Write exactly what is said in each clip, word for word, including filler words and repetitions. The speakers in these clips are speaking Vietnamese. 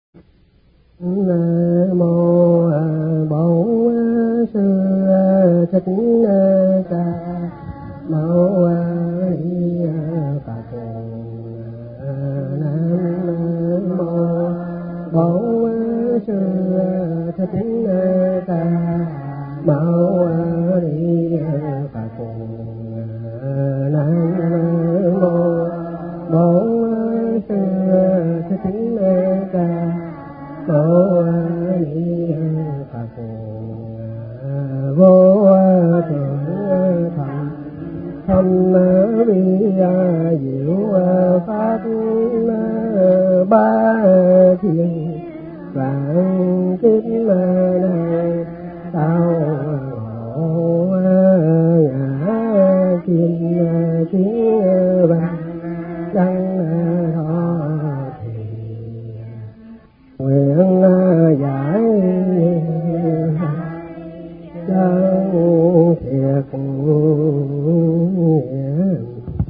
Nam mô Bổn Sư Thích Ca Mâu Ni Phật. Nam mô Bổn Sư Thích Ca Mâu Ni Phật. Nam mô Bổn Sư Thích Ca Mâu Ni Phật. Vô thượng thành thâm vi diệu pháp ba thiên vạn kiếp này tao hộ ngã kim kiến văn đăng thọ thì nguyện giải chân thiệt nghĩa.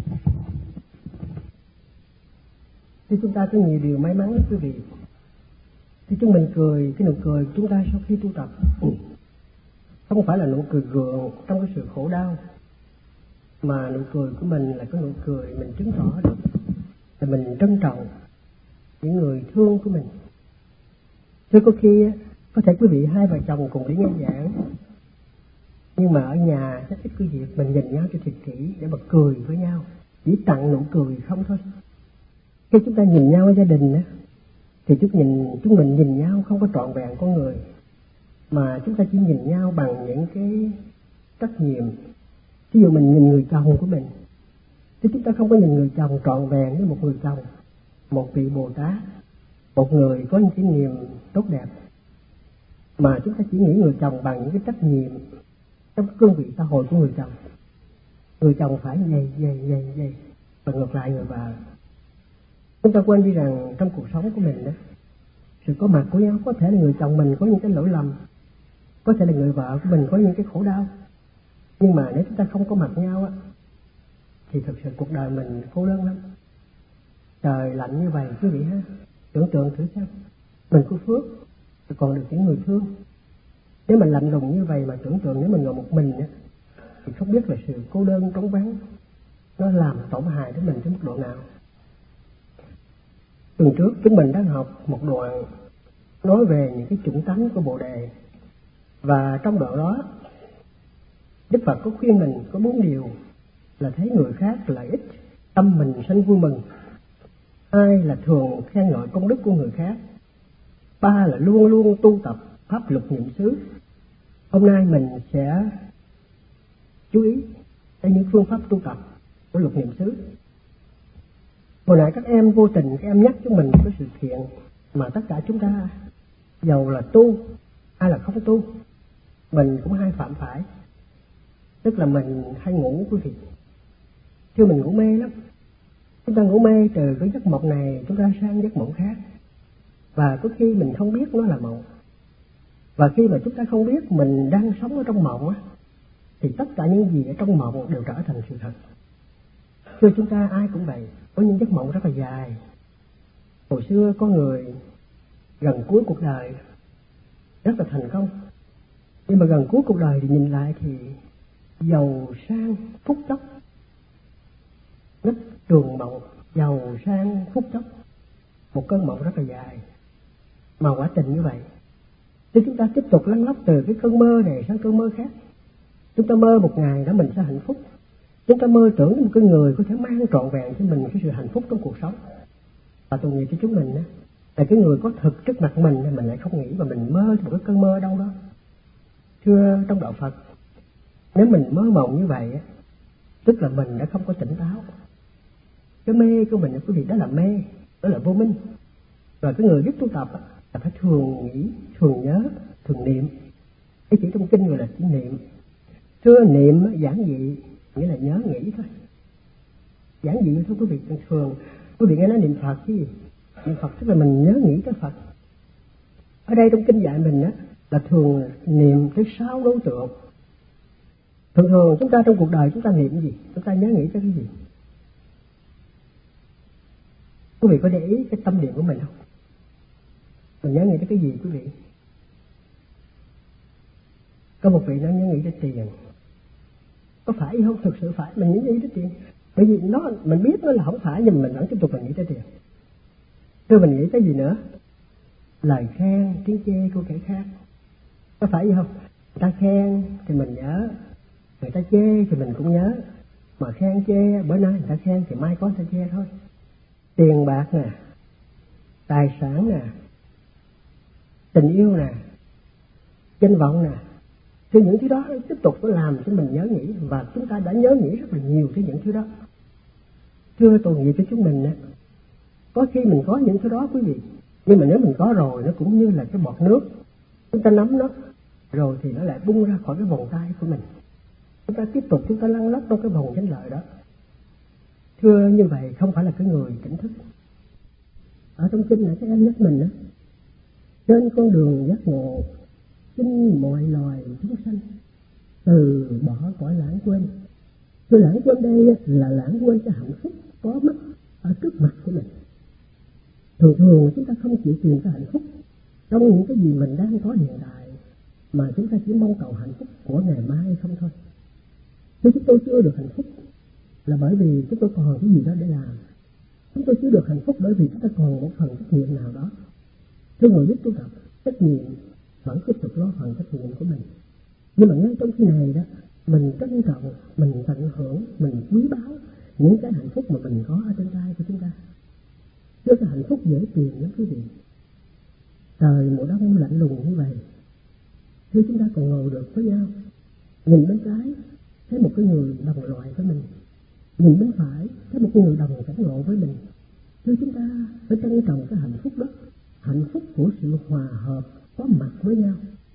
Thì chúng ta có nhiều điều may mắn quý vị. Thì chúng mình cười, cái nụ cười chúng ta sau khi tu tập không phải là nụ cười gượng trong cái sự khổ đau, mà nụ cười của mình là cái nụ cười mình chứng tỏ được là mình trân trọng những người thương của mình. Chứ có khi có thể quý vị hai vợ chồng cùng đi nghe giảng, nhưng mà ở nhà rất ít quý vị mình nhìn nhau cho thật kỹ để mà cười với nhau, chỉ tặng nụ cười không thôi. Khi chúng ta nhìn nhau ở gia đình á, thì chúng nhìn chúng mình nhìn nhau không có trọn vẹn con người, mà chúng ta chỉ nhìn nhau bằng những cái trách nhiệm. Ví dụ mình nhìn người chồng của mình, thì chúng ta không có nhìn người chồng trọn vẹn như một người chồng, một vị Bồ Tát, một người có những kinh nghiệm tốt đẹp, mà chúng ta chỉ nghĩ người chồng bằng những cái trách nhiệm trong cương vị xã hội của người chồng. Người chồng phải vậy vậy vậy vậy, và ngược lại người vợ. Chúng ta quên đi rằng trong cuộc sống của mình đó, sự có mặt của nhau có thể là người chồng mình có những cái lỗi lầm, có thể là người vợ của mình có những cái khổ đau, nhưng mà nếu chúng ta không có mặt nhau á, thì thực sự cuộc đời mình cô đơn lắm. Trời lạnh như vậy quý vị ha, tưởng tượng thử xem, mình có phước còn được những người thương. Nếu mình lạnh lùng như vậy mà tưởng tượng nếu mình ngồi một mình á, thì không biết là sự cô đơn trống vắng nó làm tổn hại đến mình tới mức độ nào. Tuần trước chúng mình đang học một đoạn nói về những cái chủng tánh của Bồ Đề, và trong đoạn đó Đức Phật có khuyên mình có bốn điều là thấy người khác lợi ích, tâm mình sanh vui mừng. Hai là thường khen ngợi công đức của người khác. Ba là luôn luôn tu tập pháp luật niệm xứ. Hôm nay mình sẽ chú ý đến những phương pháp tu tập của luật niệm xứ. Hồi nãy các em vô tình các em nhắc cho mình cái sự kiện mà tất cả chúng ta, dầu là tu hay là không tu, mình cũng hay phạm phải. Tức là mình hay ngủ quý vị. Chứ mình ngủ mê lắm. Chúng ta ngủ mê từ cái giấc mộng này chúng ta sang giấc mộng khác, và có khi mình không biết nó là mộng. Và khi mà chúng ta không biết mình đang sống ở trong mộng á, thì tất cả những gì ở trong mộng đều trở thành sự thật. Chứ chúng ta ai cũng vậy, có những giấc mộng rất là dài. Hồi xưa có người gần cuối cuộc đời rất là thành công, nhưng mà gần cuối cuộc đời thì nhìn lại thì giàu sang phúc chốc, rất trường mộng, giàu sang phúc chốc, một cơn mộng rất là dài. Mà quả tình như vậy, thì chúng ta tiếp tục lăn lóc từ cái cơn mơ này sang cơn mơ khác. Chúng ta mơ một ngày đó mình sẽ hạnh phúc, chúng ta mơ tưởng một cái người có thể mang trọn vẹn cho mình cái sự hạnh phúc trong cuộc sống. Và tội nghiệp cho chúng mình đó, là cái người có thực trước mặt mình thì mình lại không nghĩ, và mình mơ một cái cơn mơ đâu đó. Thưa trong đạo Phật, nếu mình mơ mộng như vậy, tức là mình đã không có tỉnh táo. Cái mê của mình quý vị, đó là mê, đó là vô minh. Rồi cái người biết tu tập là phải thường nghĩ, thường nhớ, thường niệm. Cái chữ trong kinh gọi là chữ niệm. Thưa niệm giản dị, nghĩa là nhớ nghĩ thôi. Giản dị thôi quý vị. Thường quý vị nghe nói niệm Phật chứ gì? Niệm Phật tức là mình nhớ nghĩ tới Phật. Ở đây trong kinh dạy mình á, là thường niệm tới sáu đối tượng. Thường thường chúng ta trong cuộc đời chúng ta niệm cái gì? Chúng ta nhớ nghĩ tới cái gì? Quý vị có để ý cái tâm niệm của mình không? Mình nhớ nghĩ tới cái gì quý vị? Có một vị nó nhớ nghĩ tới tiền. Có phải không? Thực sự phải, mình nhớ nghĩ tới tiền. Bởi vì nó, mình biết nó là không phải, nhưng mình vẫn tiếp tục mình nghĩ tới tiền. Thưa, mình nghĩ tới gì nữa? Lời khen, tiếng chê của kẻ khác. Có phải vậy không? Người ta khen thì mình nhớ, người ta chê thì mình cũng nhớ. Mà khen chê, bữa nay người ta khen thì mai có người ta chê thôi. Tiền bạc nè, tài sản nè, tình yêu nè, danh vọng nè, thì những thứ đó tiếp tục nó làm cho mình nhớ nghĩ, và chúng ta đã nhớ nghĩ rất là nhiều tới những thứ đó. Thưa, tội nghiệp cho chúng mình á, có khi mình có những thứ đó quý vị, nhưng mà nếu mình có rồi, nó cũng như là cái bọt nước, chúng ta nắm nó rồi thì nó lại bung ra khỏi cái vòng tay của mình. Chúng ta tiếp tục chúng ta lăn lóc trong cái vòng chánh lợi đó. Thưa, như vậy không phải là cái người tỉnh thức. Ở trong kinh này các em nhắc mình đó, trên con đường giác ngộ xin mọi loài chúng sanh từ bỏ cõi lãng quên. Thưa, lãng quên đây là lãng quên cái hạnh phúc có mất ở trước mặt của mình. Thường thường chúng ta không chịu tìm cái hạnh phúc trong những cái gì mình đang có hiện tại, mà chúng ta chỉ mong cầu hạnh phúc của ngày mai không thôi. Nếu chúng tôi chưa được hạnh phúc là bởi vì chúng tôi còn cái gì đó để làm. Chúng tôi chưa được hạnh phúc bởi vì chúng ta còn một phần trách nhiệm nào đó. Thưa người biết tu tập, trách nhiệm vẫn tiếp tục lo phần trách nhiệm của mình. Nhưng mà ngay trong khi này đó, mình trân trọng, mình tận hưởng, mình quý báu những cái hạnh phúc mà mình có ở trên tay của chúng ta. Chứ cái hạnh phúc dễ tìm lắm quý vị. Trời mùa đông lạnh lùng như vậy, khi chúng ta còn ngồi được với nhau, nhìn bên trái thấy một cái người đồng loại với mình, nhìn bên phải thấy một cái người đồng cảnh ngộ với mình. Chứ chúng ta phải trân trọng cái hạnh phúc đó, hạnh phúc của sự hòa hợp có mặt với nhau.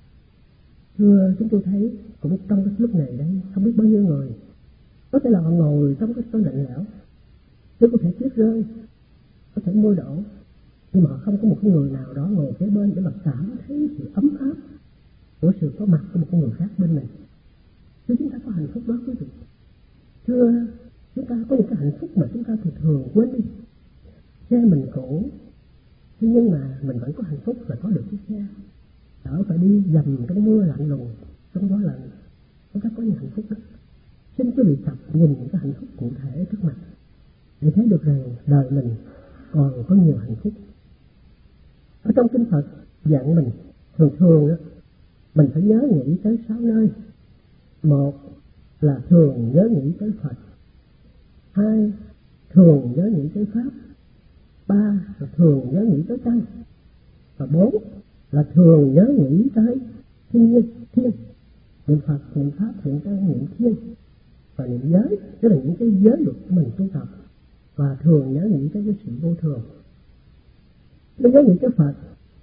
Thưa, chúng tôi thấy cũng trong cái lúc này đấy, không biết bao nhiêu người có thể là họ ngồi trong cái tối lạnh lẽo, chứ có thể tuyết rơi, có thể mưa đổ, nhưng mà họ không có một cái người nào đó ngồi kế bên để mà cảm thấy sự ấm áp của sự có mặt của một người khác bên mình. Chứ chúng ta có hạnh phúc đó quý vị. Thưa, chúng ta có một cái hạnh phúc mà chúng ta thường thường quên đi. Xe mình cũ, thế nhưng mà mình vẫn có hạnh phúc là có được chiếc xe. Đỡ phải đi dầm trong mưa lạnh lùng, trong gió lạnh. Chúng ta có những hạnh phúc đó. Xin quý vị tập nhìn những cái hạnh phúc cụ thể trước mặt, để thấy được rằng đời mình còn có nhiều hạnh phúc. Ở trong kinh Phật dặn mình thường thường đó, mình phải nhớ nghĩ tới sáu nơi. Một là thường nhớ nghĩ tới Phật. Hai, thường nhớ nghĩ tới Pháp. Ba là thường nhớ nghĩ tới Tăng. Và bốn là thường nhớ nghĩ tới thiên thiên. Niệm Phật, niệm Pháp, niệm Tăng, niệm Thiên. Và niệm giới, tức là những cái giới luật của mình tu tập. Và thường nhớ nghĩ tới cái sự vô thường. Nếu nhớ nghĩ tới Phật,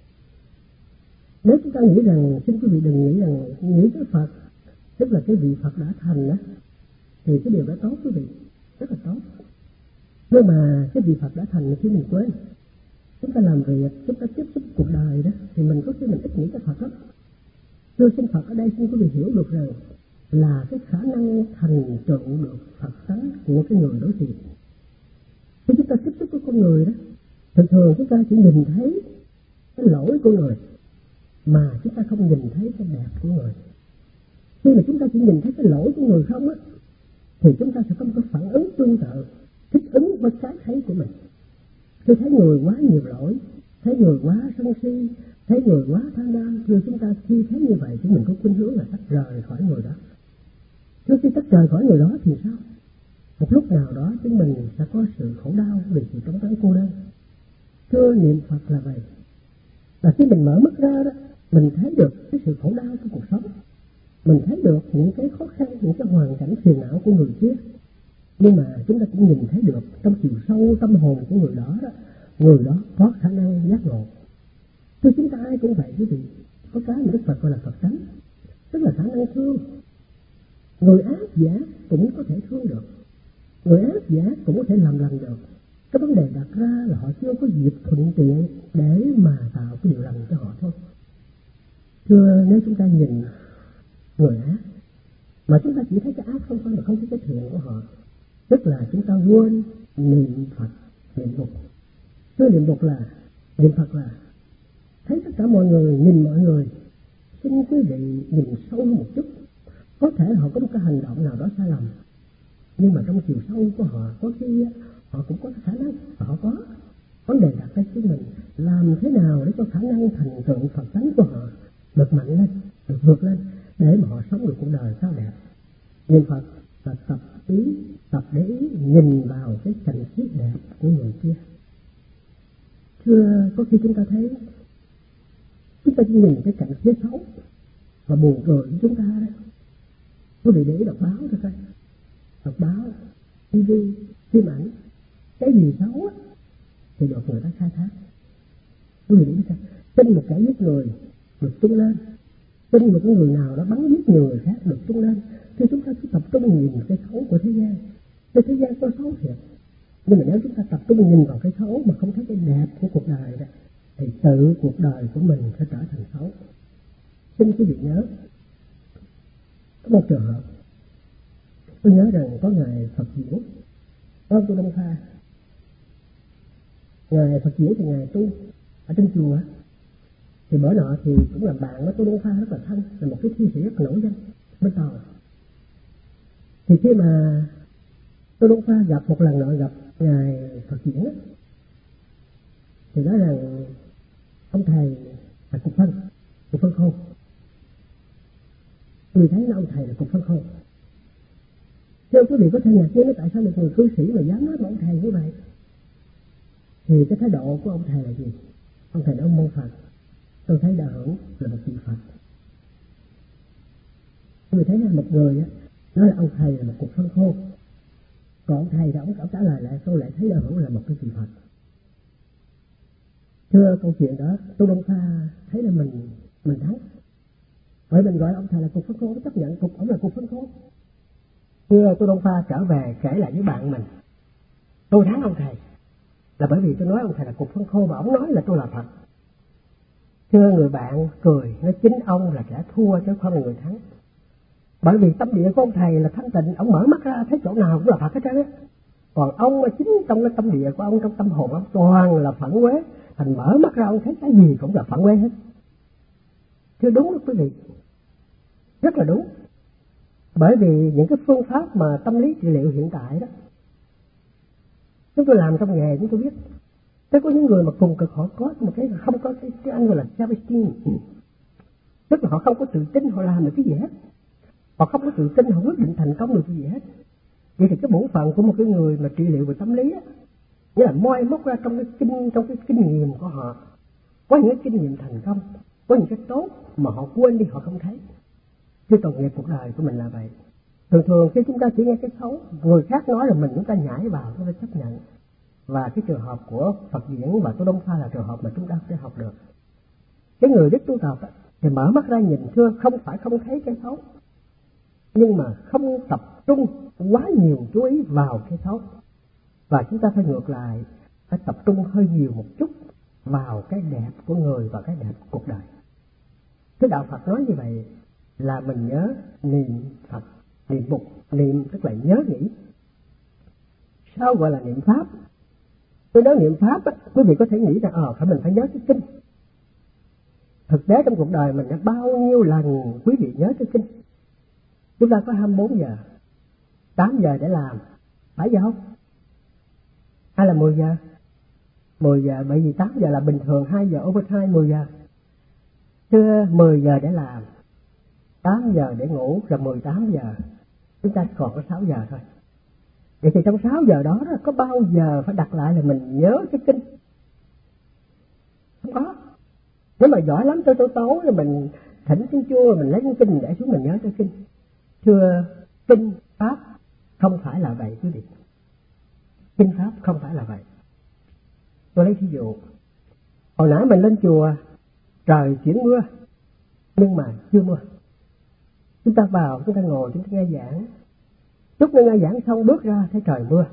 nếu chúng ta nghĩ rằng, xin quý vị đừng nghĩ rằng nghĩ tới Phật tức là cái vị Phật đã thành đó, thì cái điều đó tốt quý vị, rất là tốt. Nhưng mà cái vị Phật đã thành là khi mình quên, chúng ta làm việc, chúng ta tiếp xúc cuộc đời đó, thì mình có khi mình ít nghĩ tới Phật lắm. Thưa, xin Phật ở đây xin quý vị hiểu được rằng là cái khả năng thành tựu được Phật tánh của cái người đối diện. Khi chúng ta tiếp xúc với con người đó, thường thường chúng ta chỉ nhìn thấy cái lỗi của người, mà chúng ta không nhìn thấy cái đẹp của người. Khi mà chúng ta chỉ nhìn thấy cái lỗi của người không á, thì chúng ta sẽ không có phản ứng tương tự, thích ứng với cái thấy của mình. Khi thấy người quá nhiều lỗi, thấy người quá sân si, thấy người quá tham lam, thì chúng ta khi thấy như vậy thì mình có khuynh hướng là tách rời khỏi người đó. Trước khi tách rời khỏi người đó thì sao? Một lúc nào đó chúng mình sẽ có sự khổ đau vì sự trống vắng cô đơn. Thưa, niệm Phật là vậy. Là khi mình mở mắt ra đó, mình thấy được cái sự khổ đau trong cuộc sống. Mình thấy được những cái khó khăn, những cái hoàn cảnh phiền não của người kia. Nhưng mà chúng ta cũng nhìn thấy được trong chiều sâu tâm hồn của người đó đó, người đó có khả năng giác ngộ. Thưa, chúng ta ai cũng vậy quý vị. Có cái mà Đức Phật gọi là Phật tánh, tức là khả năng thương. Người ác giả cũng có thể thương được, người ác giả cũng có thể làm lành được. Cái vấn đề đặt ra là họ chưa có dịp thuận tiện để mà tạo cái điều lành cho họ thôi. Thưa, nếu chúng ta nhìn người ác mà chúng ta chỉ thấy cái ác không thôi mà không thấy cái thiện của họ, tức là chúng ta quên niệm Phật, niệm Bụt. Thưa, niệm Bụt là niệm Phật là thấy cả mọi người, nhìn mọi người, xin quý vị nhìn sâu hơn một chút. Có thể họ có một cái hành động nào đó sai lầm, nhưng mà trong chiều sâu của họ có khi họ cũng có khả năng, họ có vấn đề đặt ra cho mình làm thế nào để cho khả năng thành tựu Phật tánh của họ được mạnh lên, được vượt lên, để mà họ sống được cuộc đời cao đẹp. Niệm Phật là tập ý, tập để ý nhìn vào cái cảnh thiết đẹp của người kia. Thưa, có khi chúng ta thấy chúng ta chỉ nhìn cái cảnh phía xấu và buồn cười của chúng ta đó. Quý vị để ý đọc báo thôi coi, đọc báo, ti vi, phim ảnh, cái gì xấu á thì được người ta khai thác. Quý vị để ý coi, tin một kẻ giết người được tung lên, tin một cái người nào đó bắn giết nhiều người khác được tung lên, thì chúng ta cứ tập trung nhìn cái xấu của thế gian. Thì thế gian có xấu thiệt, nhưng mà nếu chúng ta tập trung nhìn vào cái xấu mà không thấy cái đẹp của cuộc đời đó, thì tự cuộc đời của mình sẽ trở thành xấu. Xin quý vị nhớ, có một trường hợp, tôi nhớ rằng có ngài Phật Diễu, có tôi Đông Pha. Ngài Phật Diễu thì ngài tu ở trên chùa, thì bữa nọ thì cũng làm bạn với tôi Đông Pha rất là thân, là một cái thi sĩ rất nổi danh bên Tàu. Thì khi mà tôi Đông Pha gặp một lần nữa gặp ngài Phật Diễu, thì nói rằng ông thầy là cục phân, cục phân khô. Người thấy là ông thầy là cục phân khô. Theo quý vị có thể ngạc nhiên tại sao một người cư sĩ mà dám nói một ông thầy như vậy? Thì cái thái độ của ông thầy là gì? Ông thầy nói ông môn Phật, tôi thấy Đạo Hữu là một vị Phật. Người thấy là một người á nói là ông thầy là một cục phân khô, còn ông thầy thì ông trả lời lại tôi lại thấy Đạo Hữu là một cái vị Phật. Thưa, câu chuyện đó tôi Đông Pha thấy là mình mình thắng, bởi mình gọi ông thầy là cục phân khô, chấp nhận cục ông là cục phân khô. Thưa, tôi Đông Pha trở về kể lại với bạn mình, tôi thắng ông thầy là bởi vì tôi nói ông thầy là cục phân khô mà ông nói là tôi là Phật. Thưa, người bạn cười nói chính ông là kẻ thua chứ không là người thắng, bởi vì tâm địa của ông thầy là thanh tịnh, ông mở mắt ra thấy chỗ nào cũng là Phật hết trơn á. Còn ông chính trong cái tâm địa của ông, trong tâm hồn ông toàn là phản uế, thành mở mắt ra ông thấy cái gì cũng là phản uế hết. Thưa, đúng đó quý vị, rất là đúng. Bởi vì những cái phương pháp mà tâm lý trị liệu hiện tại đó, chúng tôi làm trong nghề chúng tôi biết, thế có những người mà cùng cực họ có một cái không có cái, cái anh gọi là self-esteem, tức là họ không có tự tin họ làm được cái gì hết, họ không có tự tin họ quyết định thành công được cái gì hết. Vậy thì cái bổn phận của một cái người mà trị liệu về tâm lý á, nghĩa là moi móc ra trong cái kinh trong cái kinh nghiệm của họ, có những cái kinh nghiệm thành công, có những cái tốt mà họ quên đi, họ không thấy. Chứ tội nghiệp cuộc đời của mình là vậy. Thường thường khi chúng ta chỉ nghe cái xấu, người khác nói là mình chúng ta nhảy vào, chúng ta chấp nhận. Và cái trường hợp của Phật Diễn và Tô Đông Pha là trường hợp mà chúng ta sẽ học được. Cái người biết tu tập thì mở mắt ra nhìn, thưa, không phải không thấy cái xấu, nhưng mà không tập trung quá nhiều chú ý vào cái xấu. Và chúng ta phải ngược lại, phải tập trung hơi nhiều một chút vào cái đẹp của người và cái đẹp của cuộc đời. Cái đạo Phật nói như vậy là mình nhớ niệm Phật, niệm Phật, niệm tức là nhớ nghĩ. Sao gọi là niệm Pháp? Tôi nói niệm Pháp á, quý vị có thể nghĩ rằng ờ phải mình phải nhớ cái kinh. Thực tế trong cuộc đời mình đã bao nhiêu lần quý vị nhớ cái kinh? Chúng ta có hai mươi bốn giờ, tám giờ để làm, phải giờ không? Hay là mười giờ? mười giờ, bởi vì tám giờ là bình thường, hai giờ overtime, mười giờ. Thưa, mười giờ để làm, tám giờ để ngủ, rồi mười tám giờ. Chúng ta còn có sáu giờ thôi. Vậy thì trong sáu giờ đó, đó có bao giờ phải đặt lại là mình nhớ cái kinh? Không có. Nếu mà giỏi lắm tới tối tối rồi mình thỉnh tiếng chua, mình lấy cái kinh để xuống mình nhớ cái kinh. Thưa, kinh Pháp không phải là vậy quý vị. Kinh Pháp không phải là vậy. Tôi lấy ví dụ. Hồi nãy mình lên chùa, trời chuyển mưa, nhưng mà chưa mưa. Chúng ta vào, chúng ta ngồi, chúng ta nghe giảng. Lúc nghe giảng xong bước ra thấy trời mưa.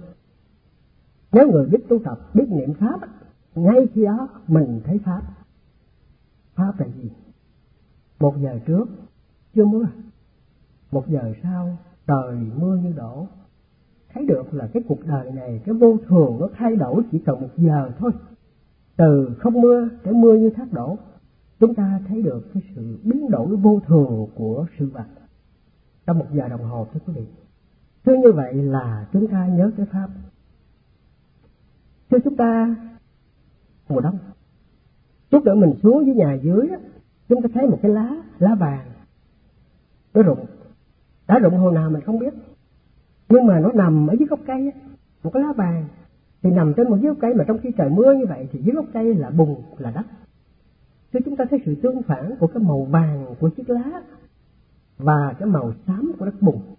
Nếu người biết tu tập, biết niệm Pháp, ngay khi đó mình thấy Pháp. Pháp là gì? Một giờ trước chưa mưa, một giờ sau trời mưa như đổ. Thấy được là cái cuộc đời này, cái vô thường nó thay đổi chỉ cần một giờ thôi. Từ không mưa để mưa như thác đổ. chúng ta thấy được cái sự biến đổi vô thường của sự vật trong một giờ đồng hồ, thưa quý vị. Thưa như vậy là chúng ta nhớ cái pháp. Thưa chúng ta, mùa đông, chút nữa mình xuống dưới nhà dưới đó, chúng ta thấy một cái lá, lá vàng, nó rụng. Đã rụng hồi nào mình không biết, nhưng mà nó nằm ở dưới gốc cây, một cái lá vàng thì nằm trên một dưới gốc cây, mà trong khi trời mưa như vậy thì dưới gốc cây là bùn, là đất. Thưa chúng ta thấy sự tương phản của cái màu vàng của chiếc lá và cái màu xám của đất bùn.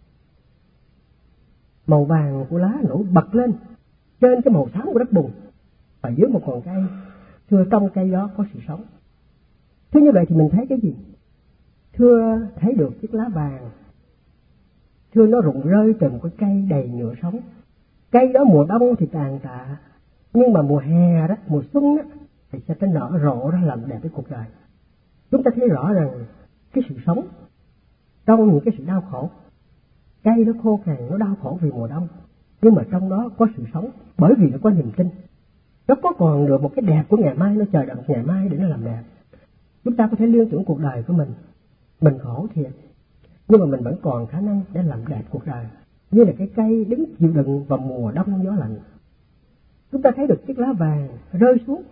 Màu vàng của lá nổi bật lên trên cái màu xám của đất bùn, và dưới một ngọn cây, thưa trong cây đó có sự sống. Thưa như vậy thì mình thấy cái gì? Thưa thấy được chiếc lá vàng, thưa nó rụng rơi từ một cái cây đầy nhựa sống. Cây đó mùa đông thì tàn tạ, nhưng mà mùa hè đó, mùa xuân đó, thì sẽ cái nở rộ ra làm đẹp cái cuộc đời. Chúng ta thấy rõ rằng cái sự sống trong những cái sự đau khổ. Cây nó khô cằn, nó đau khổ vì mùa đông, nhưng mà trong đó có sự sống, bởi vì nó có niềm tin. Nó có còn được một cái đẹp của ngày mai, nó chờ đợi ngày mai để nó làm đẹp. Chúng ta có thể liên tưởng cuộc đời của mình, mình khổ thiệt, nhưng mà mình vẫn còn khả năng để làm đẹp cuộc đời, như là cái cây đứng chịu đựng vào mùa đông gió lạnh. Chúng ta thấy được chiếc lá vàng rơi xuống,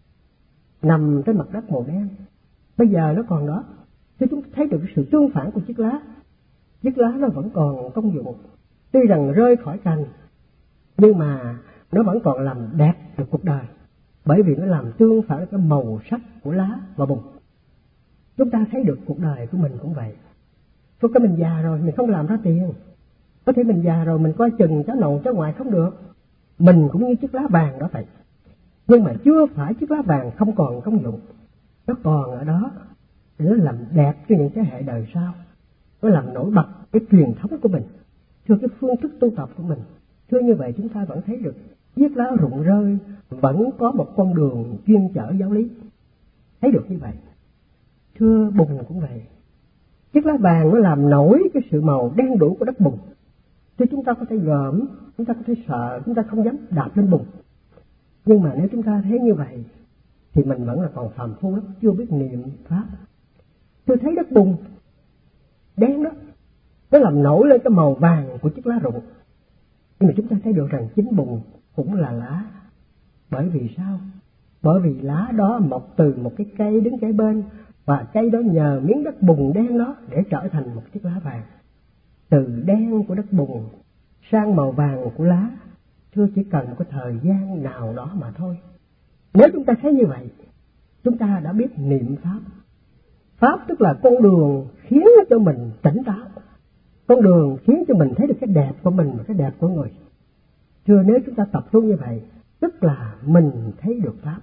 nằm trên mặt đất màu đen, bây giờ nó còn đó. Thì chúng ta thấy được cái sự tương phản của chiếc lá. Chiếc lá nó vẫn còn công dụng, tuy rằng rơi khỏi cành, nhưng mà nó vẫn còn làm đẹp được cuộc đời, bởi vì nó làm tương phản cái màu sắc của lá và bùn. Chúng ta thấy được cuộc đời của mình cũng vậy. Có cái mình già rồi, mình không làm ra tiền. Có thể mình già rồi, mình coi chừng cháu nội cháu ngoại không được. Mình cũng như chiếc lá vàng đó vậy. Nhưng mà chưa phải chiếc lá vàng không còn công dụng. Nó còn ở đó để nó làm đẹp cho những thế hệ đời sau. Nó làm nổi bật cái truyền thống của mình, thưa cái phương thức tu tập của mình. Thưa như vậy chúng ta vẫn thấy được chiếc lá rụng rơi vẫn có một con đường chuyên chở giáo lý. Thấy được như vậy. Thưa bùn cũng vậy. Chiếc lá vàng nó làm nổi cái sự màu đen đủi của đất bùn. Thì chúng ta có thể gờm, chúng ta có thể sợ, chúng ta không dám đạp lên bùn. Nhưng mà nếu chúng ta thấy như vậy thì mình vẫn là còn phàm phu lắm, chưa biết niệm pháp. Tôi thấy đất bùn đen đó, nó làm nổi lên cái màu vàng của chiếc lá rụng. Nhưng mà chúng ta thấy được rằng chính bùn cũng là lá. Bởi vì sao? Bởi vì lá đó mọc từ một cái cây đứng kế bên, và cây đó nhờ miếng đất bùn đen đó để trở thành một chiếc lá vàng. Từ đen của đất bùn sang màu vàng của lá, thưa chỉ cần một cái thời gian nào đó mà thôi. Nếu chúng ta thấy như vậy, chúng ta đã biết niệm pháp. Pháp tức là con đường khiến cho mình tỉnh táo, con đường khiến cho mình thấy được cái đẹp của mình và cái đẹp của người. Thưa nếu chúng ta tập trung như vậy, tức là mình thấy được pháp.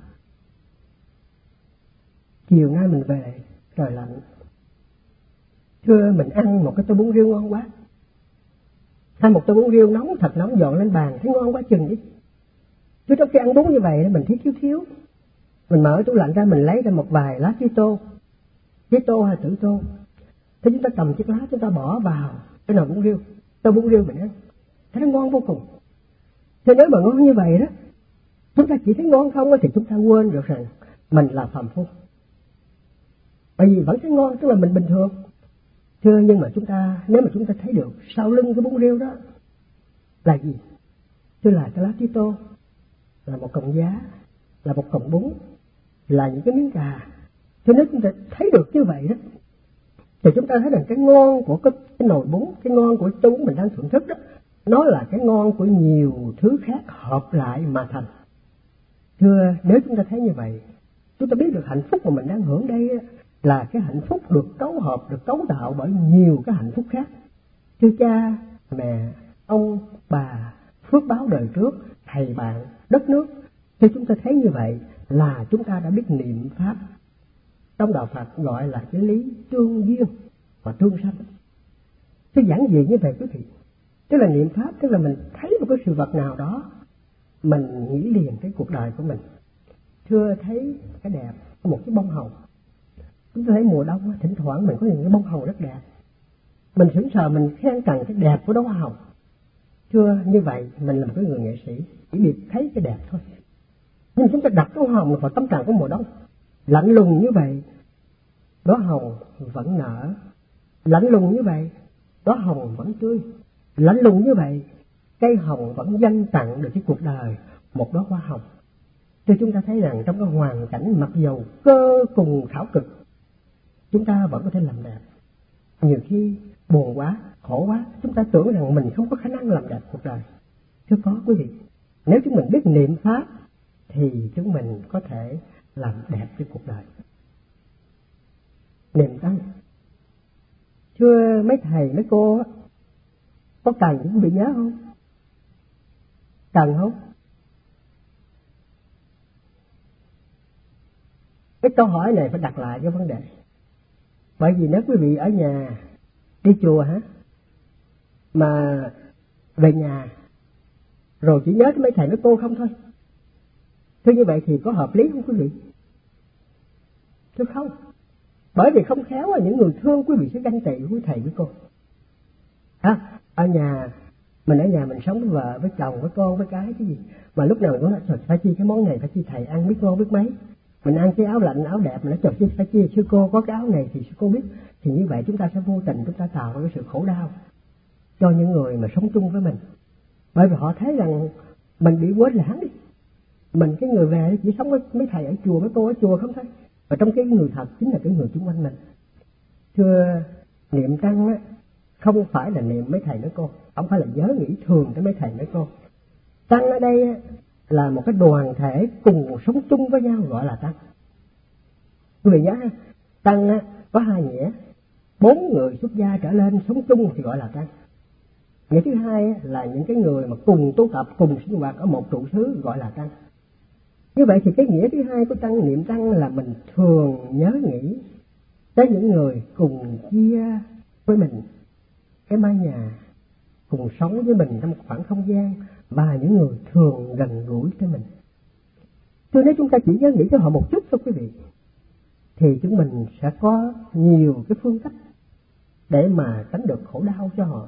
Chiều nay mình về, trời lạnh. Thưa mình ăn một cái tô bún riêu ngon quá. Hay một tô bún riêu nóng, thật nóng dọn lên bàn, thấy ngon quá chừng đi. Chứ trong khi ăn bún như vậy, mình thấy thiếu thiếu. Mình mở tủ lạnh ra, mình lấy ra một vài lá chi tô, chi tô hay tử tô. Thế chúng ta cầm chiếc lá, chúng ta bỏ vào cái nồi bún riêu, tô bún riêu mình ăn, thấy nó ngon vô cùng. Thế nếu mà ngon như vậy đó, chúng ta chỉ thấy ngon không thì chúng ta quên được rằng mình là phàm phu. Bởi vì vẫn thấy ngon, tức là mình bình thường. Thưa nhưng mà chúng ta, nếu mà chúng ta thấy được sau lưng cái bún riêu đó là gì? Tức là cái lá tí tô, là một cọng giá, là một cọng bún, là những cái miếng gà. Cho nên chúng ta thấy được như vậy đó, thì chúng ta thấy rằng cái ngon của cái, cái nồi bún, cái ngon của cái tô bún mình đang thưởng thức đó, nó là cái ngon của nhiều thứ khác hợp lại mà thành. Thưa nếu chúng ta thấy như vậy, chúng ta biết được hạnh phúc mà mình đang hưởng đây là cái hạnh phúc được cấu hợp, được cấu tạo bởi nhiều cái hạnh phúc khác. Thưa cha, mẹ, ông, bà, phước báo đời trước, thầy bạn, đất nước. Thì chúng ta thấy như vậy là chúng ta đã biết niệm pháp. Trong đạo Phật gọi là cái lý tương duyên và tương sanh. Thế giản dị như vậy quý vị. Tức là niệm pháp, tức là mình thấy một cái sự vật nào đó, mình nghĩ liền cái cuộc đời của mình. Thưa thấy cái đẹp, một cái bông hồng. Chúng ta thấy mùa đông, thỉnh thoảng mình có những cái bông hồng rất đẹp. Mình sững sờ, mình khen tặng cái đẹp của đóa hoa hồng. Thưa như vậy, mình là một cái người nghệ sĩ, chỉ biết thấy cái đẹp thôi. Nhưng chúng ta đặt cái hoa hồng vào tâm trạng của mùa đông, lạnh lùng như vậy, đóa hồng vẫn nở, lạnh lùng như vậy, đóa hồng vẫn tươi, lạnh lùng như vậy, cây hồng vẫn dâng tặng được cái cuộc đời một đóa hoa hồng. Cho chúng ta thấy rằng trong cái hoàn cảnh mặc dầu cơ cùng khảo cực, chúng ta vẫn có thể làm đẹp. Nhiều khi buồn quá, khổ quá, chúng ta tưởng rằng mình không có khả năng làm đẹp cuộc đời. Thưa có quý vị, nếu chúng mình biết niệm pháp thì chúng mình có thể làm đẹp cái cuộc đời. Niệm tăng. Thưa mấy thầy, mấy cô, có cần quý vị nhớ không? Cần không? Cái câu hỏi này phải đặt lại cái vấn đề. Bởi vì nếu quý vị ở nhà đi chùa hả, mà về nhà rồi chỉ nhớ tới mấy thầy mấy cô không thôi, thế như vậy thì có hợp lý không quý vị? Thưa không. Bởi vì không khéo là những người thương quý vị sẽ ganh tị với thầy với cô. À, ở nhà, mình ở nhà mình sống với vợ, với chồng, với con, với cái cái gì. Mà lúc nào mình cũng nói, trời, phải chi cái món này, phải chi thầy ăn biết ngon biết mấy. Mình ăn cái áo lạnh, áo đẹp, mình nói, trời, phải chi sư cô có cái áo này thì sư cô biết. Thì như vậy chúng ta sẽ vô tình, chúng ta tạo ra cái sự khổ đau cho những người mà sống chung với mình. Bởi vì họ thấy rằng mình bị quên lãng đi. Mình cái người về chỉ sống với mấy thầy ở chùa, mấy cô ở chùa không thôi. Và trong cái người thật chính là cái người xung quanh mình. Thưa, niệm tăng á, không phải là niệm mấy thầy mấy cô, không phải là nhớ nghĩ thường tới mấy thầy mấy cô. Tăng ở đây á, là một cái đoàn thể cùng sống chung với nhau gọi là tăng. Quý vị nhớ ha, tăng á, có hai nghĩa. Bốn người xuất gia trở lên sống chung thì gọi là tăng. Nghĩa thứ hai á, là những cái người mà cùng tu tập, cùng sinh hoạt ở một trụ xứ gọi là tăng. Như vậy thì cái nghĩa thứ hai của tăng, niệm tăng là mình thường nhớ nghĩ tới những người cùng chia với mình cái mái nhà, cùng sống với mình trong một khoảng không gian, và những người thường gần gũi với mình. Chứ nếu chúng ta chỉ nhớ nghĩ tới họ một chút thôi quý vị, thì chúng mình sẽ có nhiều cái phương cách để mà tránh được khổ đau cho họ.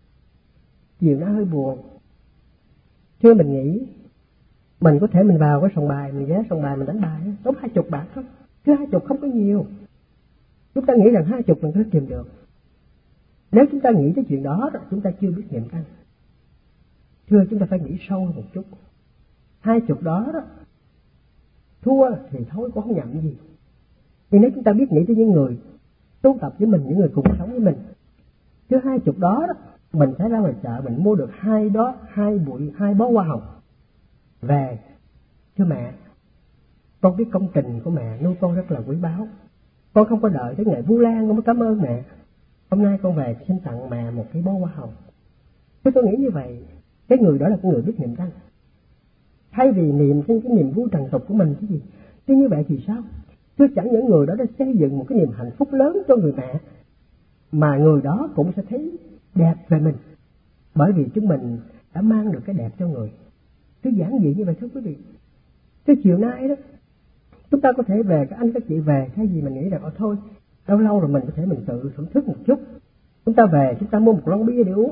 Chiều nó hơi buồn, chứ mình nghĩ mình có thể mình vào cái sòng bài, mình ghé sòng bài mình đánh bài, tốn hai chục bạc thôi. Chứ hai chục không có nhiều. Chúng ta nghĩ rằng hai chục mình có thể tìm được. Nếu chúng ta nghĩ tới chuyện đó, chúng ta chưa biết niệm tăng. Thưa, chúng ta phải nghĩ sâu một chút. Hai chục đó, đó thua thì thôi cũng không nhận gì. Thì nếu chúng ta biết nghĩ tới những người tu tập với mình, những người cùng sống với mình, chứ hai chục đó, đó mình sẽ ra ngoài chợ mình mua được hai đó, hai bụi, hai bó hoa hồng về. Thưa mẹ, con biết công trình của mẹ nuôi con rất là quý báu. Con không có đợi tới ngày Vu Lan con mới cảm ơn mẹ. Hôm nay con về xin tặng mẹ một cái bó hoa hồng. Thế tôi nghĩ như vậy, cái người đó là cái người biết niệm tăng. Thay vì niệm trên cái niềm vui trần tục của mình chứ gì. Thế như vậy thì sao? Chứ chẳng những người đó đã xây dựng một cái niềm hạnh phúc lớn cho người mẹ, mà người đó cũng sẽ thấy đẹp về mình. Bởi vì chúng mình đã mang được cái đẹp cho người. Cứ giản dị như vậy thôi quý vị. Cái chiều nay đó, chúng ta có thể về, các anh các chị về, thay vì mình nghĩ rằng, thôi, lâu lâu rồi mình có thể mình tự thưởng thức một chút. Chúng ta về, chúng ta mua một lon bia để uống.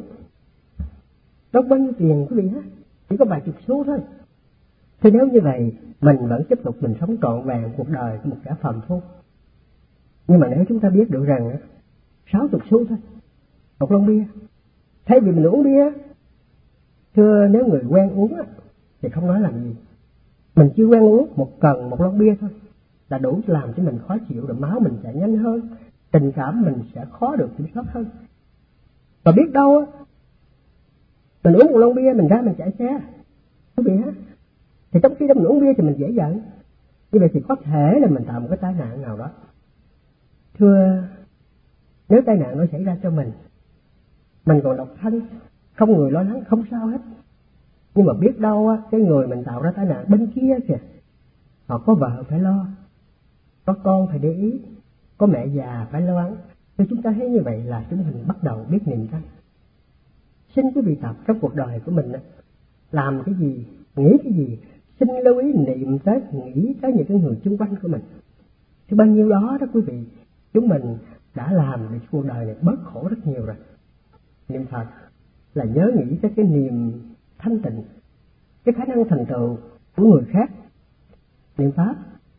Đâu bao nhiêu tiền quý vị ha? Chỉ có vài chục xu thôi. Thì nếu như vậy, mình vẫn tiếp tục mình sống trọn vẹn cuộc đời của một kẻ phàm phu. Nhưng mà nếu chúng ta biết được rằng sáu chục xu thôi, một lon bia, thay vì mình uống bia, thưa, nếu người quen uống thì không nói làm gì. Mình chưa quen uống, một cần một lon bia thôi là đủ làm cho mình khó chịu, rồi máu mình sẽ nhanh hơn, tình cảm mình sẽ khó được kiểm soát hơn. Và biết đâu á, mình uống một lon bia mình ra mình chạy xe, quý vị ha, thì trong khi đó mình uống bia thì mình dễ giận. Như vậy thì có thể là mình tạo một cái tai nạn nào đó. Thưa, nếu tai nạn nó xảy ra cho mình, mình còn độc thân, không người lo lắng, không sao hết. Nhưng mà biết đâu á, cái người mình tạo ra tai nạn bên kia kìa, họ có vợ phải lo, có con phải để ý, có mẹ già phải lo lắng. Thì chúng ta thấy như vậy là chúng mình bắt đầu biết niệm tăng. Xin quý vị tập trong cuộc đời của mình á, làm cái gì, nghĩ cái gì, xin lưu ý niệm tới, nghĩ tới những cái người xung quanh của mình. Thì bao nhiêu đó đó quý vị, chúng mình đã làm để cuộc đời này bớt khổ rất nhiều rồi. Niệm Phật là nhớ nghĩ tới cái niềm thanh tịnh, cái khả năng thành tựu của người khác. Niệm Pháp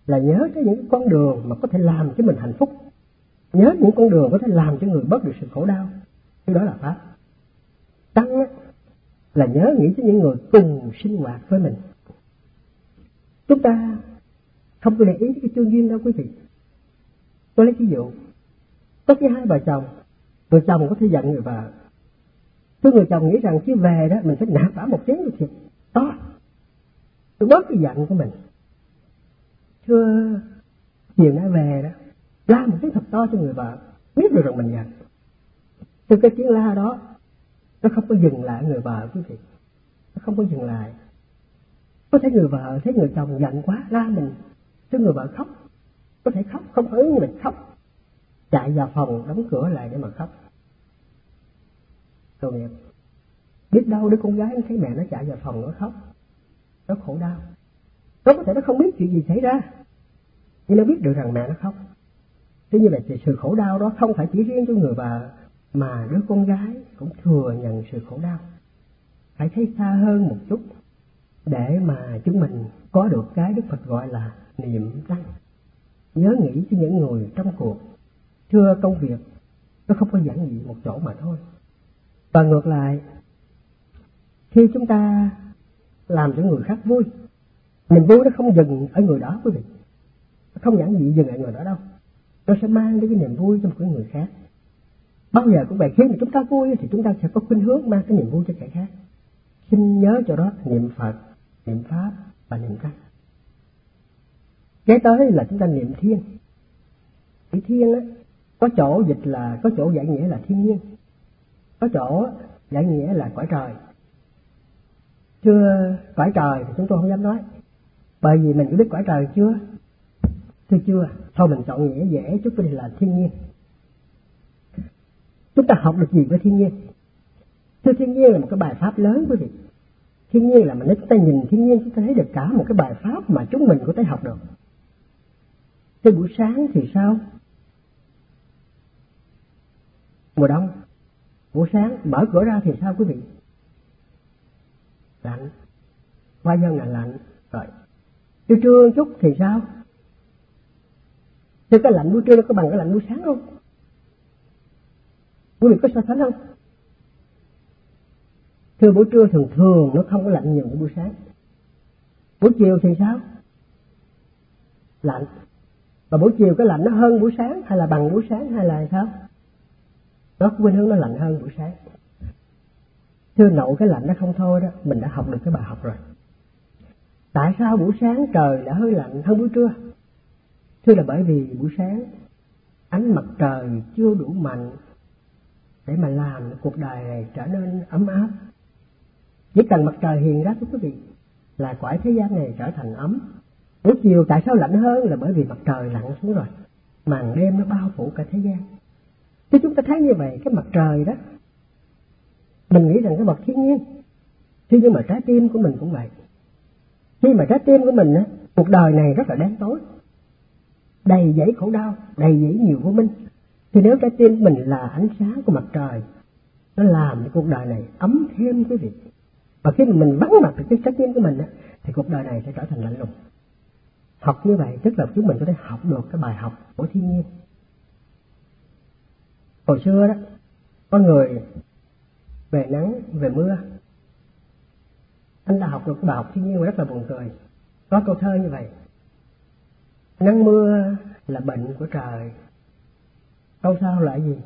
là nhớ tới những con đường mà có thể làm cho mình hạnh phúc, nhớ những con đường có thể làm cho người bớt được sự khổ đau. Cái đó là pháp. Tăng là nhớ nghĩ tới những người cùng sinh hoạt với mình. Chúng ta không có để ý cái tương duyên đâu quý vị. Tôi lấy ví dụ, có cái hai bà chồng, người chồng có thể giận người vợ. Tôi người chồng nghĩ rằng chứ về đó mình phải nạp bả một chén được thiệt to, tôi bớt cái giận của mình. Thưa, chiều nay về đó, la một tiếng thật to cho người vợ, biết được rằng mình giận. Từ cái tiếng la đó, nó không có dừng lại người vợ quý vị, nó không có dừng lại. Có thể người vợ thấy người chồng giận quá la mình, chứ người vợ khóc, có thể khóc không ứng nhưng mình khóc, chạy vào phòng đóng cửa lại để mà khóc. Tội nghiệp, biết đâu đứa con gái nó thấy mẹ nó chạy vào phòng nó khóc, nó khổ đau. Nó có thể nó không biết chuyện gì xảy ra, nhưng nó biết được rằng mẹ nó khóc. Thế như vậy thì sự khổ đau đó không phải chỉ riêng cho người vợ, mà đứa con gái cũng thừa nhận sự khổ đau. Phải thấy xa hơn một chút để mà chúng mình có được cái Đức Phật gọi là niệm tăng. Nhớ nghĩ cho những người trong cuộc. Thưa, công việc nó không có giản dị một chỗ mà thôi. Và ngược lại, khi chúng ta làm cho người khác vui, niềm vui nó không dừng ở người đó quý vị, nó không giản dị dừng ở người đó đâu, nó sẽ mang đến cái niềm vui cho một cái người khác. Bao giờ cũng vậy, khi mà chúng ta vui thì chúng ta sẽ có khuynh hướng mang cái niềm vui cho kẻ khác. Xin nhớ cho đó niệm Phật, niệm Pháp và niệm Tăng. Kế tới là chúng ta niệm Thiên. Chữ Thiên á, có chỗ dịch là, có chỗ giải nghĩa là thiên nhiên, có chỗ giải nghĩa là cõi trời. Thưa, cõi trời thì chúng tôi không dám nói, bởi vì mình có biết cõi trời chưa? Thưa chưa, thôi mình chọn nghĩa dễ chút đi là thiên nhiên. Chúng ta học được gì với thiên nhiên? Thưa, thiên nhiên là một cái bài pháp lớn quý vị. Thiên nhiên là mình nếu chúng ta nhìn thiên nhiên, chúng ta thấy được cả một cái bài pháp mà chúng mình có thể học được. Thế buổi sáng thì sao? Mùa đông, buổi sáng mở cửa ra thì sao quý vị? Lạnh, qua dân là lạnh. Rồi, trưa trưa chút thì sao? Thế cái lạnh buổi trưa nó có bằng cái lạnh buổi sáng không? Quý vị có so sánh không? Thưa, buổi trưa thường thường nó không có lạnh nhiều như buổi sáng. Buổi chiều thì sao? Lạnh. Và buổi chiều cái lạnh nó hơn buổi sáng hay là bằng buổi sáng hay là sao? Nó có khuynh hướng nó lạnh hơn buổi sáng. Thưa, nậu cái lạnh nó không thôi đó, mình đã học được cái bài học rồi. Tại sao buổi sáng trời đã hơi lạnh hơn buổi trưa? Thưa, là bởi vì buổi sáng ánh mặt trời chưa đủ mạnh để mà làm cuộc đời này trở nên ấm áp. Chỉ cần mặt trời hiện ra thưa quý vị là cõi thế gian này trở thành ấm. Buổi chiều tại sao lạnh hơn? Là bởi vì mặt trời lặn xuống rồi, màn đêm nó bao phủ cả thế gian. Thì chúng ta thấy như vậy, cái mặt trời đó mình nghĩ rằng cái vật thiên nhiên. Thế nhưng mà trái tim của mình cũng vậy. Khi mà trái tim của mình á, cuộc đời này rất là đen tối, đầy dẫy khổ đau, đầy dẫy nhiều vô minh. Thì nếu trái tim của mình là ánh sáng của mặt trời, nó làm cho cuộc đời này ấm thêm quý vị. Và khi mà mình vắng mặt cái trái tim của mình á, thì cuộc đời này sẽ trở thành lạnh lùng. Học như vậy tức là chúng mình có thể học được cái bài học của thiên nhiên. Hồi xưa đó, có người về nắng, về mưa. Anh đã học được cái bài học thiên nhiên rất là buồn cười. Có câu thơ như vậy: nắng mưa là bệnh của trời. Câu sau là gì?